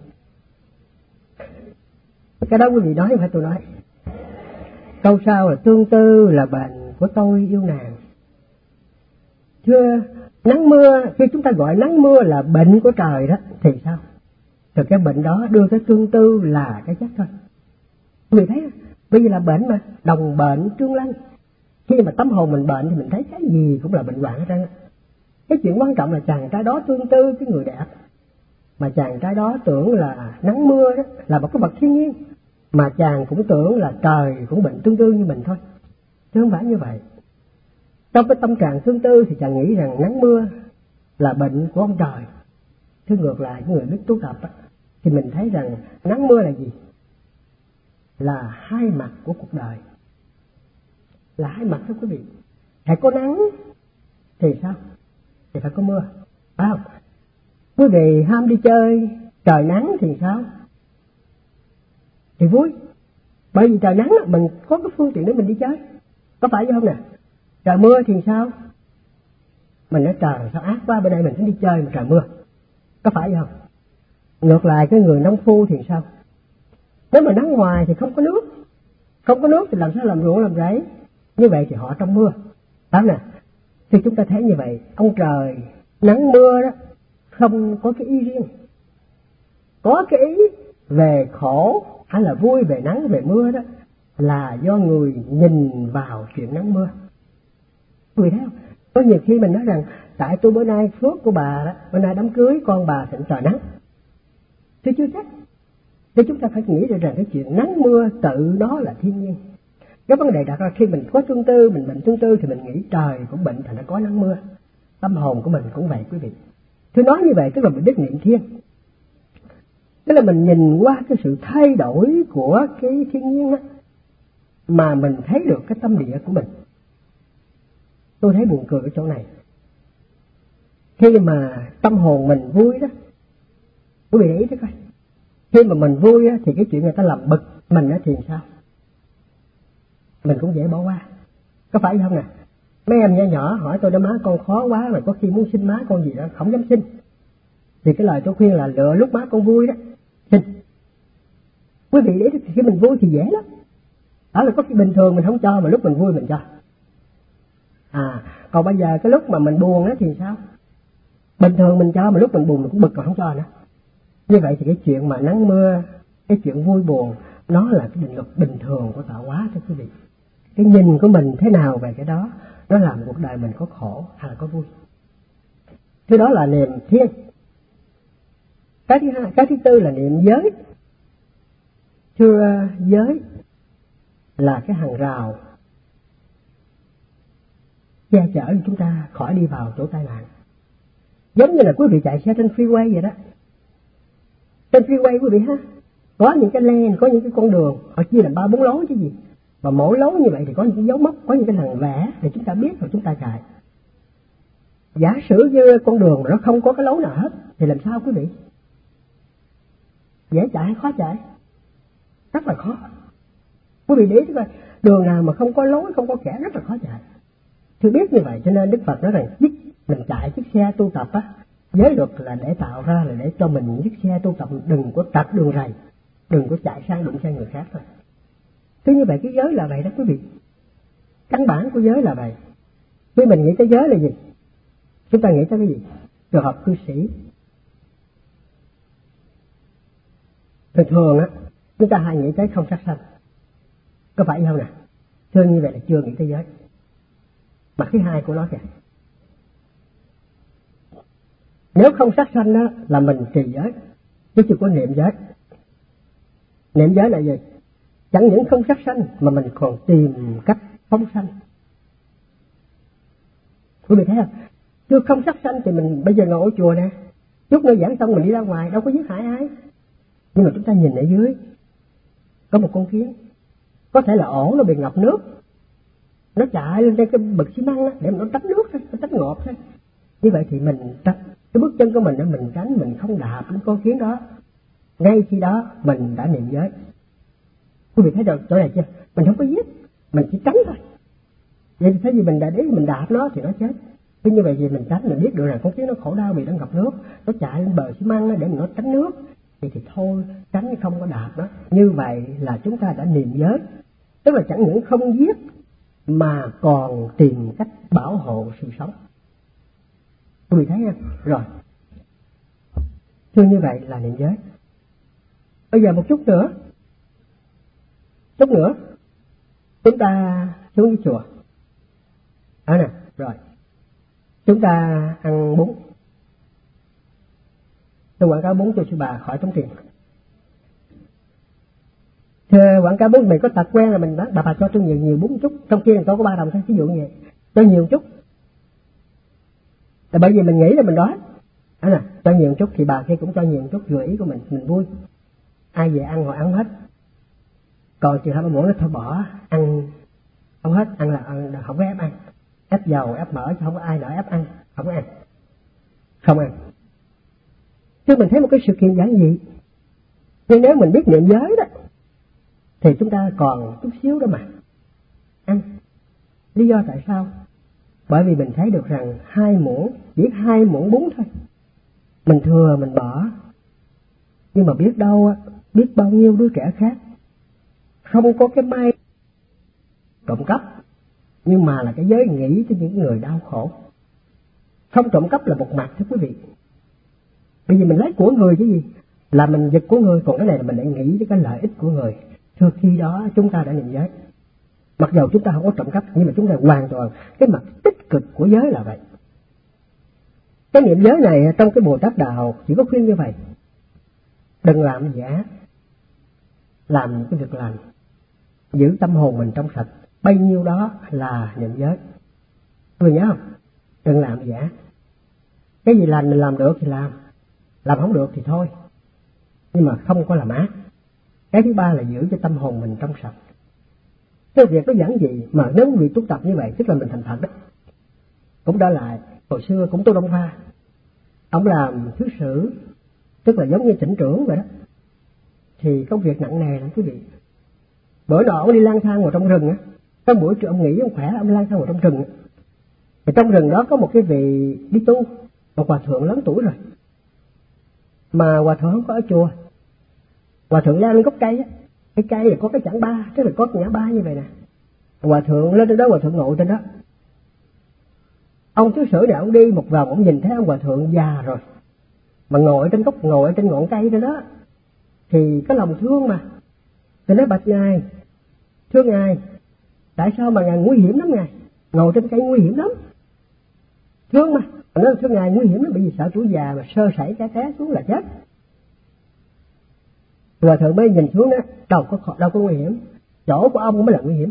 Cái đó quý vị nói không phải tôi nói. Câu sau là tương tư là bệnh của tôi yêu nàng. Thưa, nắng mưa, khi chúng ta gọi nắng mưa là bệnh của trời đó, thì sao? Thì cái bệnh đó đưa tới tương tư là cái chắc thôi. Người thấy bây giờ là bệnh mà, đồng bệnh trương lanh. Khi mà tâm hồn mình bệnh thì mình thấy cái gì cũng là bệnh hoạn hết trơn. Cái chuyện quan trọng là chàng trai đó tương tư cái người đẹp, mà chàng trai đó tưởng là nắng mưa đó là một cái vật thiên nhiên, mà chàng cũng tưởng là trời cũng bệnh tương tư như mình thôi, chứ không phải như vậy. Trong cái tâm trạng tương tư thì chàng nghĩ rằng nắng mưa là bệnh của ông trời. Chứ ngược lại, những người biết tu tập á, thì mình thấy rằng nắng mưa là gì? Là hai mặt của cuộc đời. Là hai mặt đó quý vị. Hãy có nắng thì sao? thì phải có mưa, phải không? Quý vị ham đi chơi trời nắng thì sao? Thì vui, bởi vì trời nắng mình có cái phương tiện để mình đi chơi, có phải không nè? Trời mưa thì sao? Mình nói trời sao ác quá, bữa nay mình tính đi chơi mà trời mưa, có phải không? Ngược lại cái người nông phu thì sao? Nếu mà nắng ngoài thì không có nước, không có nước thì làm sao làm ruộng làm rẫy? Như vậy thì họ trong mưa, phải không nè? Thì chúng ta thấy như vậy, ông trời nắng mưa đó không có cái ý riêng, có cái ý về khổ hay là vui về nắng về mưa đó là do người nhìn vào chuyện nắng mưa. Quý vị thấy không? Có nhiều khi mình nói rằng tại tôi bữa nay phước của bà đó, bữa nay đám cưới con bà thịnh trời nắng, thì chưa chắc. Thì chúng ta phải nghĩ được rằng cái chuyện nắng mưa tự đó là thiên nhiên. Cái vấn đề đặt ra khi mình có tương tư, mình bệnh tương tư thì mình nghĩ trời cũng bệnh thành nó có nắng mưa. Tâm hồn của mình cũng vậy quý vị. Tôi nói như vậy tức là mình biết niệm thiên. Tức là mình nhìn qua cái sự thay đổi của cái thiên nhiên đó, mà mình thấy được cái tâm địa của mình. Tôi thấy buồn cười ở chỗ này. Khi mà tâm hồn mình vui đó, quý vị để ý thế coi. Khi mà mình vui á, thì cái chuyện người ta làm bực mình á thì sao? Mình cũng dễ bỏ qua, có phải không nè? Mấy em nhỏ nhỏ hỏi tôi đó má con khó quá rồi, có khi muốn xin má con gì đó không dám xin. Thì cái lời tôi khuyên là lựa lúc má con vui đó xin. Quý vị để ý khi mình vui thì dễ lắm. Đó là có khi bình thường mình không cho mà lúc mình vui mình cho. À, còn bây giờ cái lúc mà mình buồn á thì sao? Bình thường mình cho mà lúc mình buồn mình cũng bực mà không cho nữa. Như vậy thì cái chuyện mà nắng mưa, cái chuyện vui buồn, nó là cái định luật bình thường của tạo hóa thưa quý vị. Cái nhìn của mình thế nào về cái đó, nó làm cuộc đời mình có khổ hay là có vui. Thứ đó là niệm thiên. Cái thứ hai, cái thứ tư là niệm giới. Thưa giới là cái hàng rào che chở cho chúng ta khỏi đi vào chỗ tai nạn. Giống như là quý vị chạy xe trên freeway vậy đó. Trên freeway quý vị ha, có những cái lane, có những cái con đường họ chia làm ba bốn lối chứ gì. Và mỗi lối như vậy thì có những cái dấu mốc, có những cái lằn vẽ để chúng ta biết rồi chúng ta chạy. Giả sử như con đường mà nó không có cái lối nào hết thì làm sao quý vị? Dễ chạy hay khó chạy? Rất là khó. Quý vị để ý coi, đường nào mà không có lối, không có kẻ rất là khó chạy. Tôi biết như vậy cho nên Đức Phật nói rằng chiếc mình chạy chiếc xe tu tập á, giới luật là để tạo ra là để cho mình chiếc xe tu tập đừng có trật đường rầy, đừng có chạy sang đụng xe người khác thôi. Thế như vậy cái giới là vậy đó quý vị. Căn bản của giới là vậy. Khi mình nghĩ tới giới là gì? Chúng ta nghĩ tới cái gì? Trường hợp cư sĩ. Thường thường á, chúng ta hay nghĩ tới không sát sanh. Có phải không nè? Thưa như vậy là chưa nghĩ tới giới. Mặt thứ hai của nó kìa. Nếu không sát sanh đó là mình trì giới, chứ chưa có niệm giới. Niệm giới là gì? Chẳng những không sát sanh mà mình còn tìm cách phóng sanh. Quý vị thấy không? Chưa không sát sanh thì mình bây giờ ngồi ở chùa nè, chút nữa giảng xong mình đi ra ngoài đâu có giết hại ai. Nhưng mà chúng ta nhìn ở dưới có một con kiến, có thể là ổ nó bị ngập nước, nó chạy lên trên cái bực xi măng để nó tránh nước thôi, nó tránh ngọt thôi. Như vậy thì mình tránh cái bước chân của mình để mình tránh, mình không đạp lên con kiến đó. Ngay khi đó mình đã niệm giới. Quý vị thấy được chỗ này chưa? Mình không có giết, mình chỉ tránh thôi. Vậy thì thấy gì mình đã để mình đạp nó thì nó chết. Thế như vậy thì mình tránh, mình biết được rằng con kiến nó khổ đau vì nó ngập nước, nó chạy lên bờ xi măng để mình nó tránh nước. Thì thì thôi, tránh không có đạp nó. Như vậy là chúng ta đã niệm giới. Tức là chẳng những không giết mà còn tìm cách bảo hộ sự sống. Quý vị thấy không? Rồi. Thưa như vậy là niệm giới. Bây giờ một chút nữa. Chút nữa. Chúng ta xuống dưới chùa. Đó nè, rồi. Chúng ta ăn bún. Tôi quảng cáo bún cho sư bà khỏi tốn tiền. Thưa quảng cáo bún mình có tật quen là mình nói bà bà cho tôi nhiều nhiều bún chút, trong kia tôi có ba đồng thôi, ví dụ như vậy. Cho nhiều chút. Là bởi vì mình nghĩ là mình đói. Đó nè, cho nhiều chút thì bà kia cũng cho nhiều chút, vừa ý của mình, mình vui. Ai về ăn họ ăn hết. Còn trường hợp muốn nó thôi bỏ, ăn không hết, ăn là ăn, không có ép ăn. Ép dầu, ép mỡ, chứ không có ai nỡ ép ăn, không có ăn. không ăn. Chứ mình thấy một cái sự kiện giản dị, nhưng nếu mình biết niệm giới đó thì chúng ta còn chút xíu đó mà ăn. Lý do tại sao? Bởi vì mình thấy được rằng hai muỗng, chỉ hai muỗng bún thôi, mình thừa mình bỏ. Nhưng mà biết đâu á, biết bao nhiêu đứa trẻ khác không có cái may trộm cắp, nhưng mà là cái giới nghĩ cho những người đau khổ. Không trộm cắp là một mặt thưa quý vị, bởi vì mình lấy của người chứ gì, là mình giật của người, còn cái này là mình lại nghĩ cho cái lợi ích của người. Thưa khi đó chúng ta đã niệm giới, mặc dầu chúng ta không có trộm cắp, nhưng mà chúng ta hoàn toàn cái mặt tích cực của giới là vậy. Cái niệm giới này trong cái Bồ Tát Đạo chỉ có khuyên như vậy: đừng làm giả, làm những cái việc lành, giữ tâm hồn mình trong sạch, bấy nhiêu đó là niệm giới. Người nhớ không? Đừng làm giả. Cái gì lành mình làm được thì làm, làm không được thì thôi, nhưng mà không có làm ác. Cái thứ ba là giữ cho tâm hồn mình trong sạch. Cái việc nó giản dị mà nếu quý vị tu tập như vậy tức là mình thành thật đó. Cũng đã lại hồi xưa cũng Tô Đông Pha, ông làm thứ sử, tức là giống như tỉnh trưởng vậy đó, thì công việc nặng nề lắm quý vị. Bữa nọ ông đi lang thang vào trong rừng á, trong buổi trưa ông nghỉ ông khỏe, ông lang thang vào trong rừng. Thì trong rừng đó có một cái vị đi tu, một hòa thượng lớn tuổi rồi, mà hòa thượng không có ở chùa. Hòa thượng leo lên gốc cây á, cái cây là có cái chảng ba, tức là có cái ngã ba như vậy nè. Hòa thượng lên trên đó, hòa thượng ngồi trên đó. Ông thứ sử này ông đi một vòng, ông nhìn thấy ông hòa thượng già rồi, mà ngồi trên gốc, ngồi trên ngọn cây trên đó, thì có lòng thương mà. Thì nói: bạch ngài, thưa ngài, tại sao mà ngài nguy hiểm lắm ngài, ngồi trên cây nguy hiểm lắm. Thương mà, mà nói thưa ngài nguy hiểm lắm, bởi vì sợ tuổi già mà sơ sẩy cái té xuống là chết. Hòa thượng mới nhìn xuống đó, đâu có đâu có nguy hiểm, chỗ của ông mới là nguy hiểm.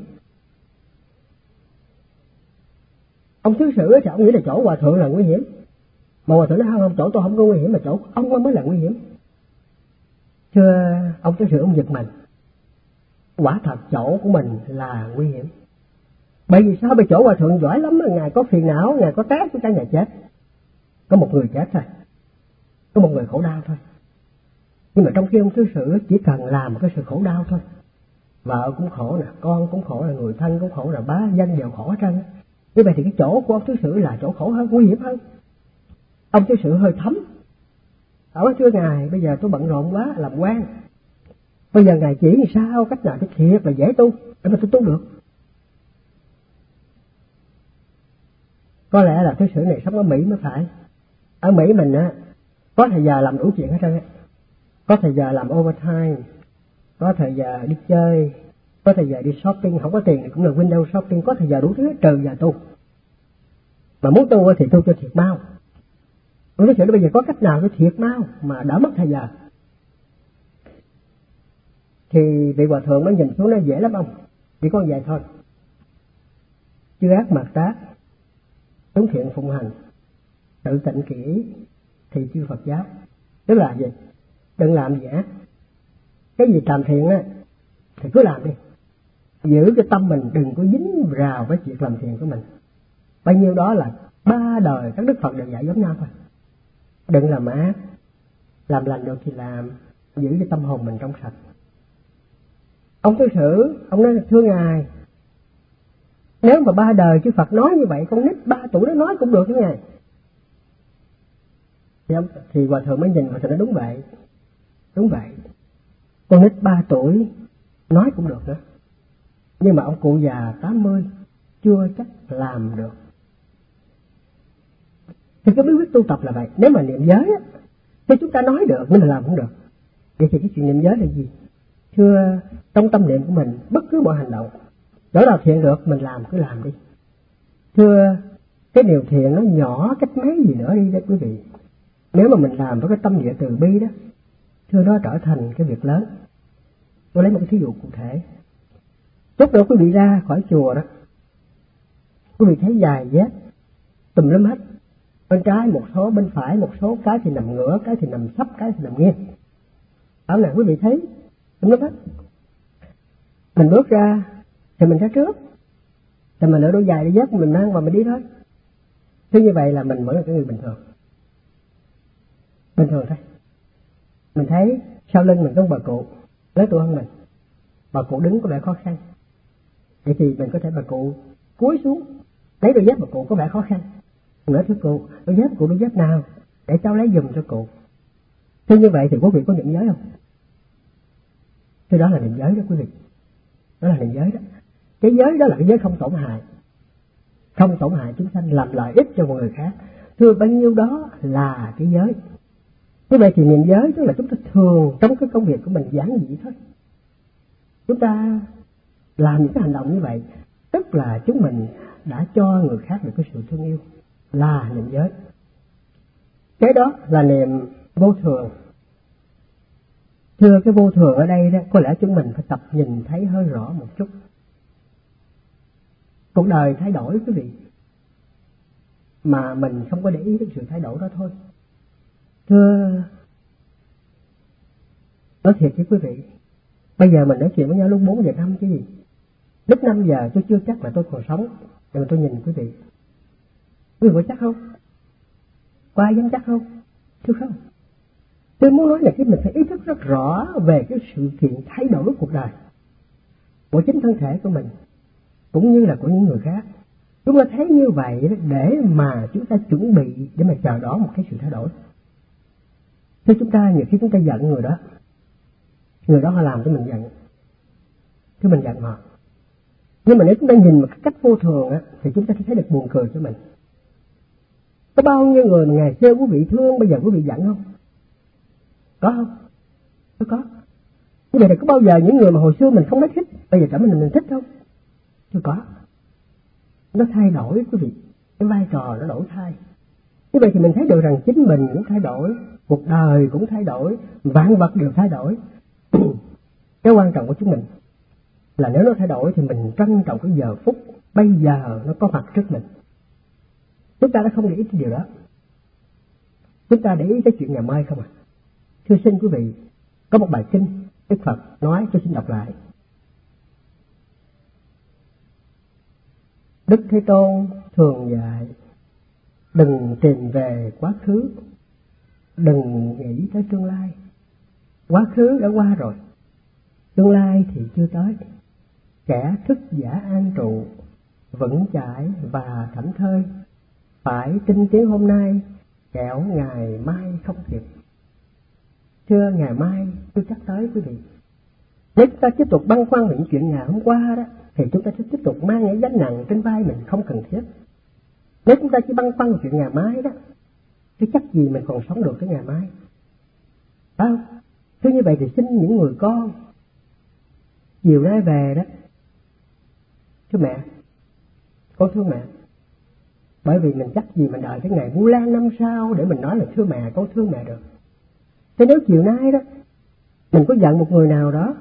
Ông thứ sử thì ông nghĩ là chỗ hòa thượng là nguy hiểm, mà hòa thượng nói: không, không, chỗ tôi không có nguy hiểm, mà chỗ ông mới là nguy hiểm. Thưa ông thứ sử, ông giật mình, quả thật chỗ của mình là nguy hiểm. Bởi vì sao? Bởi chỗ hòa thượng giỏi lắm, ngài có phiền não, ngài có té xuống cái ngài chết. Có một người chết thôi, có một người khổ đau thôi. Nhưng mà trong khi ông thứ sử chỉ cần làm một cái sự khổ đau thôi, vợ cũng khổ nè, con cũng khổ, là người thân cũng khổ, là bá danh đều khổ hết trơn. Như vậy thì cái chỗ của ông thứ sử là chỗ khổ hơn, nguy hiểm hơn. Ông thứ sử hơi thấm. Ông nói: thưa ngài, bây giờ tôi bận rộn quá làm quan, bây giờ ngài chỉ thì sao, cách nào cho thiệt là dễ tu để mà tôi tu được. Có lẽ là thứ sử này sống ở Mỹ mới phải. Ở Mỹ mình á, có thời giờ làm đủ chuyện hết trơn á. Có thời giờ làm overtime, có thời giờ đi chơi, có thời giờ đi shopping, không có tiền thì cũng là window shopping, có thời giờ đủ thứ hết, trừ giờ tu. Mà muốn tu thì tu cho thiệt mau. Ông nói chuyện đó: bây giờ có cách nào cho thiệt mau mà đỡ mất thời giờ. Thì vị hòa thượng mới nhìn xuống nói: dễ lắm ông, chỉ có vậy thôi. Chư ác mạt tác, chúng thiện phụng hành, tự tịnh kỹ thì chư Phật giáo. Tức là gì? Đừng làm gì ác. Cái gì làm thiện á thì cứ làm đi, giữ cái tâm mình đừng có dính vào với việc làm thiện của mình. Bao nhiêu đó là ba đời các đức Phật đều dạy giống nhau thôi. Đừng làm ác, làm lành được thì làm, giữ cái tâm hồn mình trong sạch. Ông thứ sử ông nói: thưa ngài, nếu mà ba đời chư Phật nói như vậy, con nít ba tuổi nó nói cũng được chứ ngài. Thì, ông, thì hòa thượng mới nhìn và thượng nói: đúng vậy, đúng vậy, con nít ba tuổi nói cũng được nữa, nhưng mà ông cụ già tám mươi chưa chắc làm được. Thì cái bí quyết tu tập là vậy. Nếu mà niệm giới á, thì chúng ta nói được nhưng mà làm không được. Vậy thì cái chuyện niệm giới là gì? Thưa, trong tâm niệm của mình, bất cứ mọi hành động, chỗ nào thiện được mình làm cứ làm đi. Thưa, cái điều thiện nó nhỏ cách mấy gì nữa đi đó quý vị, nếu mà mình làm với cái tâm địa từ bi đó, thưa, nó trở thành cái việc lớn. Tôi lấy một cái thí dụ cụ thể. Lúc đó quý vị ra khỏi chùa đó, quý vị thấy dài vết tùm lum hết, bên trái một số, bên phải một số, cái thì nằm ngửa, cái thì nằm sấp, cái thì nằm nghiêng. Ở này quý vị thấy tùm lum hết. Mình bước ra thì mình ra trước, thì mình ở đôi giày đi dép mình mang và mình đi thôi. Thế như vậy là mình vẫn là cái người bình thường. bình thường thôi. Mình thấy sau lưng mình có một bà cụ lớn tuổi hơn mình, bà cụ đứng có vẻ khó khăn, vậy thì mình có thể bà cụ cúi xuống lấy đôi dép bà cụ có vẻ khó khăn, mình nói thưa cụ, đôi dép cụ đôi dép nào để cháu lấy giùm cho cụ. Thế như vậy thì quý vị có niệm giới không? Thế đó là niệm giới đó quý vị, đó là niệm giới đó. Cái giới đó là cái giới không tổn hại, không tổn hại chúng sanh, làm lợi ích cho một người khác. Thưa bao nhiêu đó là cái giới. Như vậy thì niệm giới tức là chúng ta thường trong cái công việc của mình giản dị thôi. Chúng ta làm những cái hành động như vậy, tức là chúng mình đã cho người khác được cái sự thương yêu, là niệm giới. Cái đó là niệm vô thường. Thưa cái vô thường ở đây đó, có lẽ chúng mình phải tập nhìn thấy hơi rõ một chút. Cuộc đời thay đổi quý vị, mà mình không có để ý đến sự thay đổi đó thôi. Thưa, nói thiệt với quý vị, bây giờ mình nói chuyện với nhau lúc bốn giờ năm chứ gì. Lúc năm giờ tôi chưa chắc là tôi còn sống, để mà tôi nhìn quý vị. Quý vị có chắc không? Có ai dám chắc không? Thưa không? Tôi muốn nói là cái mình phải ý thức rất rõ về cái sự kiện thay đổi của cuộc đời, của chính thân thể của mình, cũng như là của những người khác. Chúng ta thấy như vậy để mà chúng ta chuẩn bị để mà chờ đón một cái sự thay đổi. Thế chúng ta nhiều khi chúng ta giận người đó, người đó họ làm cho mình giận, thì mình giận họ. Nhưng mà nếu chúng ta nhìn một cái cách vô thường á, thì chúng ta sẽ thấy được buồn cười cho mình. Có bao nhiêu người mà ngày xưa quý vị thương, bây giờ quý vị giận không? Có không? Có có. Như vậy là có bao giờ những người mà hồi xưa mình không mấy thích, bây giờ trở mình mình thích không? Chưa có. Nó thay đổi quý vị, cái vai trò nó đổi thay. Như vậy thì mình thấy được rằng chính mình cũng thay đổi, cuộc đời cũng thay đổi, vạn vật đều thay đổi. Cái quan trọng của chúng mình là nếu nó thay đổi thì mình trân trọng cái giờ phút bây giờ nó có mặt trước mình. Chúng ta đã không để ý cái điều đó, chúng ta để ý cái chuyện ngày mai không à. Thưa xin quý vị, có một bài kinh Đức Phật nói, tôi xin đọc lại. Đức Thế Tôn thường dạy, đừng tìm về quá khứ, đừng nghĩ tới tương lai. Quá khứ đã qua rồi, tương lai thì chưa tới. Kẻ thức giả an trụ, vững chãi và thảnh thơi, phải tin tiếng hôm nay, kẻo ngày mai không kịp. Thưa, ngày mai chưa chắc tới quý vị. Nếu chúng ta tiếp tục băn khoăn về những chuyện ngày hôm qua đó, thì chúng ta sẽ tiếp tục mang những gánh nặng trên vai mình không cần thiết. Nếu chúng ta chỉ băn khoăn về chuyện ngày mai đó, thì chắc gì mình còn sống được tới ngày mai. Phải không? Thế như vậy thì xin những người con chiều nay về đó, thưa mẹ, con thương mẹ. Bởi vì mình chắc gì mình đợi cái ngày Vu Lan năm sau để mình nói là thưa mẹ, con thương mẹ được. Thế nếu chiều nay đó mình có giận một người nào đó,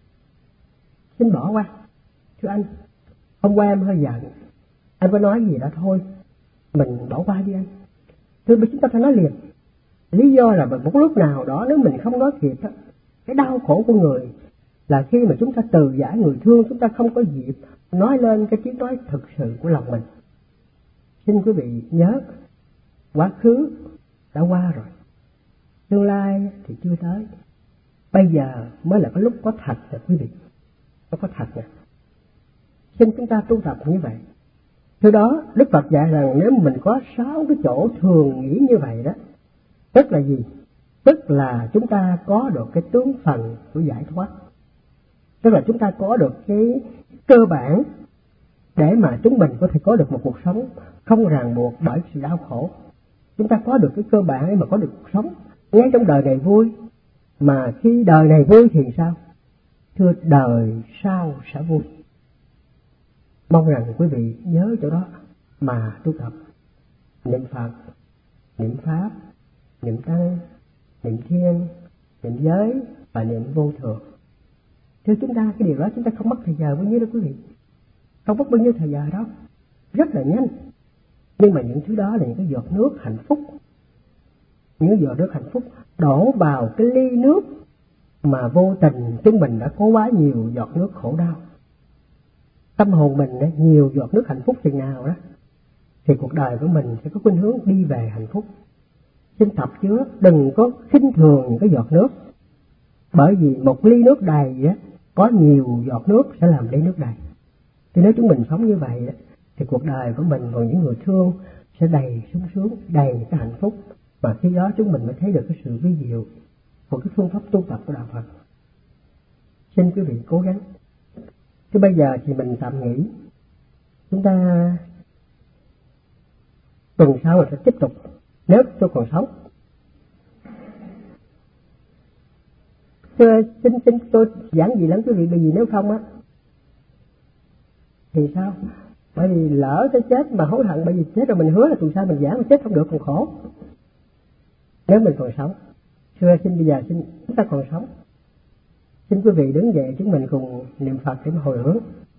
xin bỏ qua. Thưa anh, hôm qua em hơi giận, anh có nói gì đó thôi, mình bỏ qua đi anh. Thưa, chúng ta phải nói liền. Lý do là một lúc nào đó nếu mình không nói kịp đó, cái đau khổ của người là khi mà chúng ta từ giã người thương, chúng ta không có dịp nói lên cái tiếng nói thực sự của lòng mình. Xin quý vị nhớ, quá khứ đã qua rồi, tương lai thì chưa tới. Bây giờ mới là cái lúc có thật nè quý vị, nó có thật nè. Xin chúng ta tu tập như vậy. Từ đó Đức Phật dạy rằng nếu mình có sáu cái chỗ thường nghĩ như vậy đó, tức là gì? Tức là chúng ta có được cái tướng phần của giải thoát. Tức là chúng ta có được cái cơ bản để mà chúng mình có thể có được một cuộc sống không ràng buộc bởi sự đau khổ. Chúng ta có được cái cơ bản để mà có được cuộc sống ngay trong đời này vui. Mà khi đời này vui thì sao? Thưa, đời sau sẽ vui. Mong rằng quý vị nhớ chỗ đó mà tu tập. Niệm Phật, niệm Pháp, niệm Tăng, niệm Thiên, niệm Giới và niệm Vô Thường. Thưa chúng ta, cái điều đó chúng ta không mất thời giờ bao nhiêu đâu quý vị. Không mất bao nhiêu thời giờ đâu. Rất là nhanh. Nhưng mà những thứ đó là những cái giọt nước hạnh phúc. Những giọt nước hạnh phúc đổ vào cái ly nước mà vô tình chúng mình đã có quá nhiều giọt nước khổ đau. Tâm hồn mình đó, nhiều giọt nước hạnh phúc chừng nào đó thì cuộc đời của mình sẽ có khuynh hướng đi về hạnh phúc. xin tập chứa đừng có khinh thường những cái giọt nước, bởi vì một ly nước đầy á, có nhiều giọt nước sẽ làm ly nước đầy. Thì nếu chúng mình sống như vậy thì cuộc đời của mình và những người thương sẽ đầy sung sướng, đầy cái hạnh phúc, và khi đó chúng mình mới thấy được cái sự vi diệu của cái phương pháp tu tập của đạo Phật. Xin quý vị cố gắng. Thế bây giờ thì mình tạm nghỉ, chúng ta tuần sau mình sẽ tiếp tục nếu tôi còn sống. Thưa, xin xin tôi giảng gì lắm quý vị, bởi vì nếu không á thì sao? Bởi vì lỡ tới chết mà hối hận, bởi vì chết rồi mình hứa là tuần sau mình giảng, mà chết không được còn khổ. Nếu mình còn sống, thưa xin bây giờ xin chúng ta còn sống, xin quý vị đứng dậy, chúng mình cùng niệm Phật để mà hồi hướng.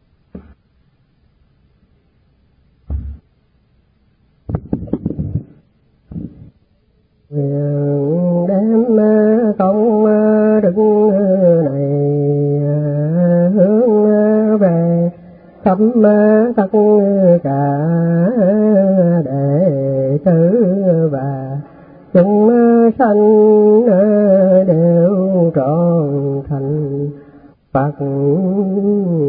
Nguyện đem công đức này hướng về khắp tất cả đệ tử và chúng sanh đều trọn thành Phật